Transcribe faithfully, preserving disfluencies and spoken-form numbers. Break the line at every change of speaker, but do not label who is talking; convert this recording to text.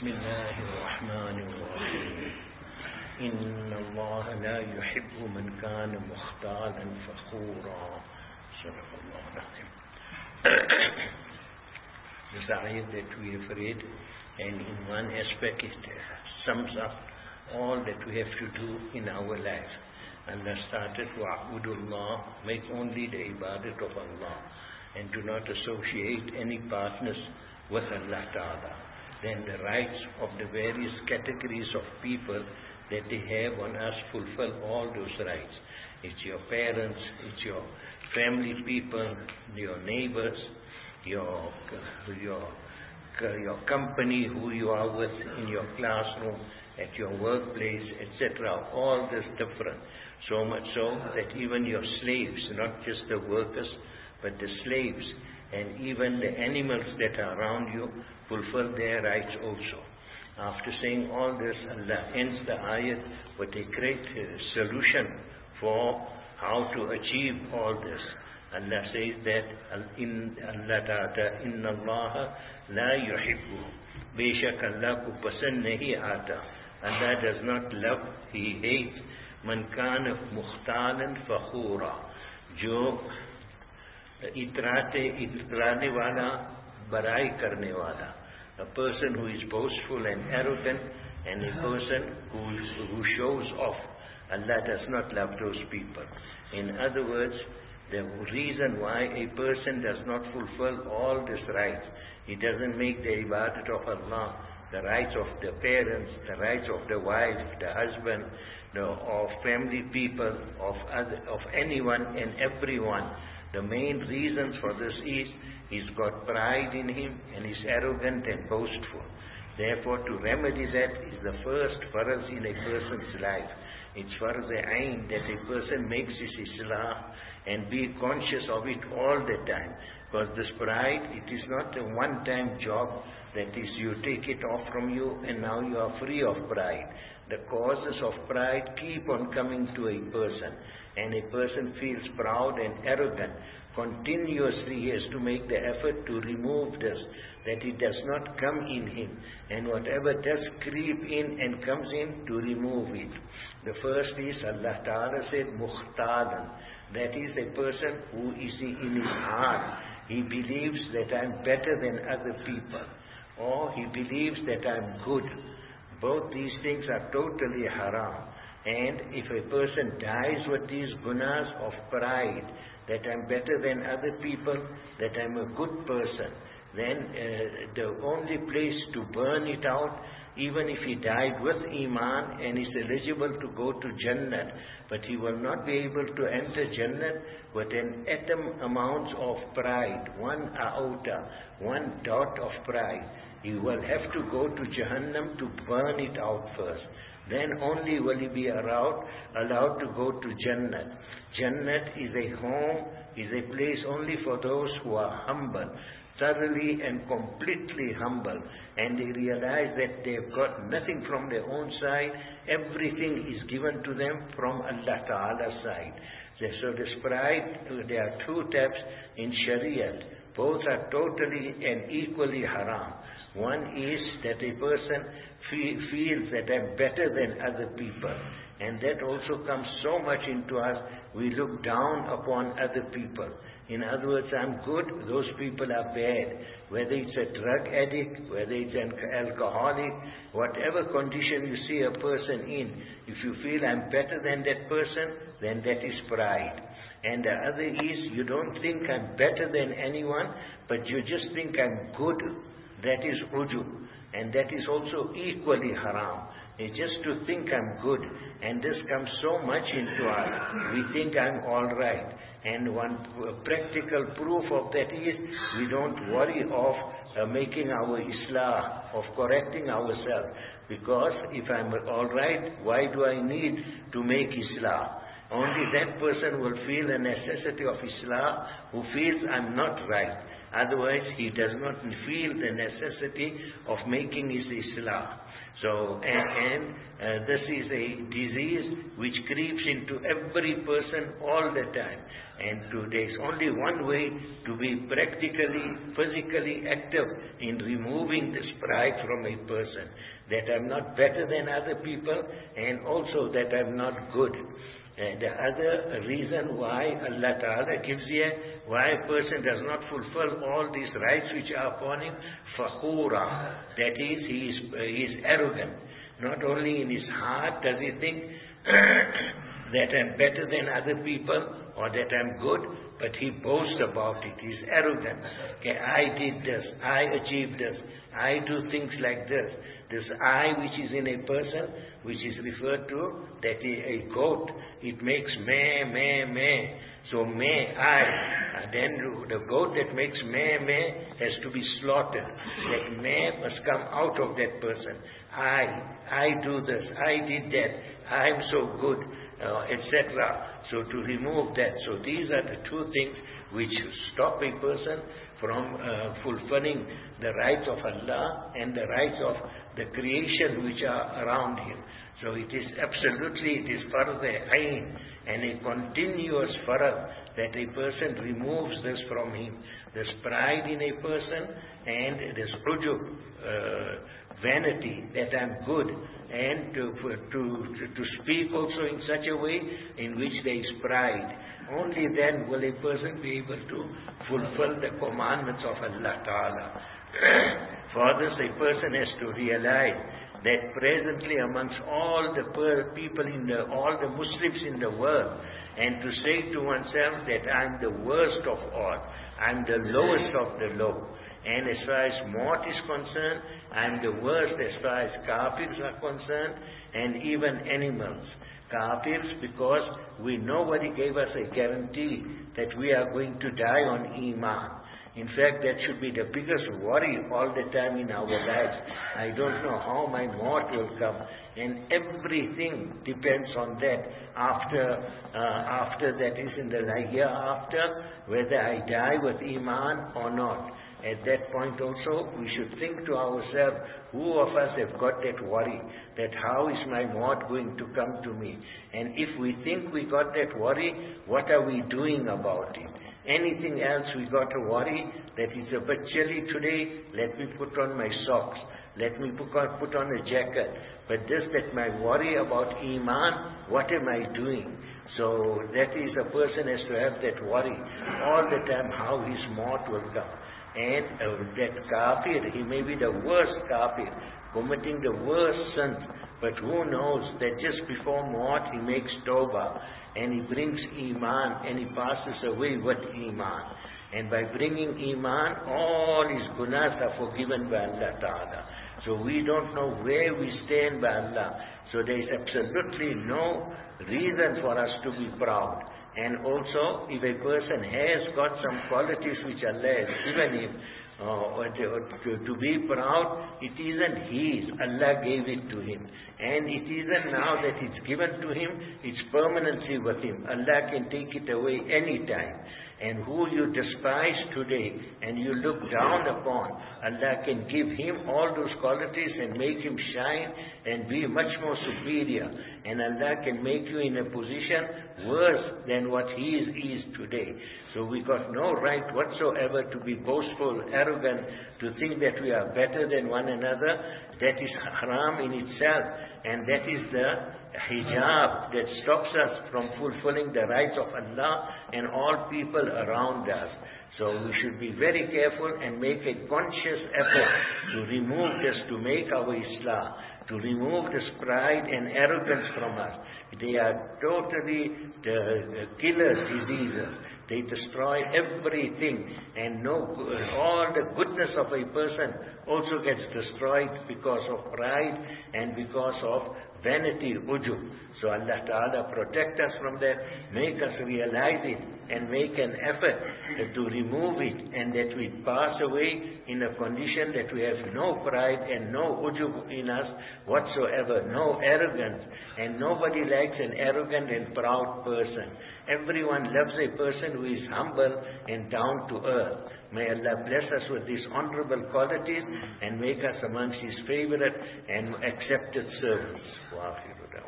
بسم الله الرحمن الرحيم إن الله لا يحب من كان مختالا فخورا صدق الله العظيم. This ayat that we have read, and in one aspect it sums up all that we have to do in our life. Allah started وَعْبُدُ اللَّهِ, make only the ibadat of Allah and do not associate any partners with Allah Ta'ala. Then the rights of the various categories of people that they have on us, fulfill all those rights. It's your parents, it's your family people, your neighbors, your your your company, who you are with in your classroom, at your workplace, et cetera. All this different. So much so that even your slaves, not just the workers, but the slaves, and even the animals that are around you, fulfill their rights also. After saying all this, Allah ends the ayat with a great uh, solution for how to achieve all this. Allah says that in Allah Ta'ala, Inna Allah la yuhibbu, Beshak Allah ko pasand nahi aata. Allah does not love, He hates man kana mukhtalan fakhura, jo itrate itrane wala, barai karne wala. A person who is boastful and arrogant, and a person who, is, who shows off. Allah does not love those people. In other words, the reason why a person does not fulfill all these rights, he doesn't make the ibadat of Allah, the rights of the parents, the rights of the wife, the husband, the, of family people, of other, of anyone and everyone. The main reasons for this is he's got pride in him and is arrogant and boastful. Therefore, to remedy that is the first farz in a person's life. It's farz ayn that a person makes his islah and be conscious of it all the time. Because this pride, it is not a one-time job that is you take it off from you and now you are free of pride. The causes of pride keep on coming to a person, and a person feels proud and arrogant. Continuously he has to make the effort to remove this, that it does not come in him, and whatever does creep in and comes in, to remove it. The first is, Allah Ta'ala said, mukhtalan. That is a person who is in his heart, he believes that I am better than other people, or he believes that I am good. Both these things are totally haram. And if a person dies with these gunas of pride, that I'm better than other people, that I'm a good person, then uh, the only place to burn it out, even if he died with Iman and is eligible to go to Jannah, but he will not be able to enter Jannah with an atom amount of pride, one iota, one dot of pride. He will have to go to Jahannam to burn it out first. Then only will he be allowed, allowed to go to Jannah. Jannah is a home, is a place only for those who are humble, thoroughly and completely humble, and they realize that they have got nothing from their own side, everything is given to them from Allah Ta'ala's side. So this pride, there are two types in Shariat. Both are totally and equally haram. One is that a person feel, feels that I'm better than other people. And that also comes so much into us, we look down upon other people. In other words, I'm good, those people are bad. Whether it's a drug addict, whether it's an alcoholic, whatever condition you see a person in, if you feel I'm better than that person, then that is pride. And the other is, you don't think I'm better than anyone, but you just think I'm good. That is ujub, and that is also equally haram. It's just to think I'm good, and this comes so much into us. We think I'm all right, and one practical proof of that is we don't worry of uh, making our islah, of correcting ourselves, because if I'm all right, why do I need to make islah? Only that person will feel the necessity of islah who feels I'm not right. Otherwise, he does not feel the necessity of making his islah. So, and, and uh, this is a disease which creeps into every person all the time. And to, there's only one way to be practically, physically active in removing this pride from a person. That I'm not better than other people, and also that I'm not good. And the other reason why Allah Ta'ala gives here, why a person does not fulfill all these rights which are upon him, fakhura, that is, he is, uh, he is arrogant. Not only in his heart does he think that I'm better than other people or that I'm good, but he boasts about it. He's arrogant. Okay, I did this, I achieved this, I do things like this. This I which is in a person, which is referred to, that a goat, it makes meh, meh, meh. So meh, I. And then the goat that makes meh, meh has to be slaughtered. That meh must come out of that person. I, I do this, I did that, I'm so good, uh, et cetera. So to remove that. So these are the two things which stop a person from uh, fulfilling the rights of Allah and the rights of the creation which are around him. So it is absolutely, it is farz ayn and a continuous farz that a person removes this from him. This pride in a person and this ujub, uh, vanity, that I'm good, and to, to, to speak also in such a way in which there is pride. Only then will a person be able to fulfill the commandments of Allah Ta'ala. For this, a person has to realize that presently amongst all the people in the, all the Muslims in the world, and to say to oneself that I'm the worst of all, I'm the lowest of the low. And as far as Maut is concerned, I'm the worst as far as kafirs are concerned, and even animals. Kafirs, because we nobody gave us a guarantee that we are going to die on Iman. In fact, that should be the biggest worry all the time in our lives. I don't know how my Maut will come, and everything depends on that. After, uh, after that is in the year after, whether I die with Iman or not. At that point also, we should think to ourselves, who of us have got that worry, that how is my Maut going to come to me? And if we think we got that worry, what are we doing about it? Anything else we got to worry, that it's a bit chilly today, let me put on my socks, let me put on, put on a jacket. But this, that my worry about Iman, what am I doing? So that is, a person has to have that worry all the time, how his Maut will come. And uh, that kafir, he may be the worst kafir, committing the worst sins, but who knows that just before Maut he makes tawbah, and he brings Iman, and he passes away with Iman. And by bringing Iman, all his gunas are forgiven by Allah Ta'ala. So we don't know where we stand by Allah. So there is absolutely no reason for us to be proud. And also, if a person has got some qualities which Allah has given him, uh, to, to be proud, it isn't his. Allah gave it to him. And it isn't now that it's given to him, it's permanently with him. Allah can take it away any time. And who you despise today and you look down upon, Allah can give him all those qualities and make him shine and be much more superior. And Allah can make you in a position worse than what he is, is today. So we got no right whatsoever to be boastful, arrogant, to think that we are better than one another. That is haram in itself. And that is the hijab that stops us from fulfilling the rights of Allah and all people around us. So we should be very careful and make a conscious effort to remove this, to make our Islam, to remove this pride and arrogance from us. They are totally the killer diseases. They destroy everything, and no, all the goodness of a person also gets destroyed because of pride and because of vanity, ujub. So Allah Ta'ala protect us from that, make us realize it, and make an effort to remove it, and that we pass away in a condition that we have no pride and no ujub in us whatsoever, no arrogance. And nobody likes an arrogant and proud person. Everyone loves a person who is humble and down to earth. May Allah bless us with these honorable qualities and make us amongst His favorite and accepted servants. Wa akhiru da'wana.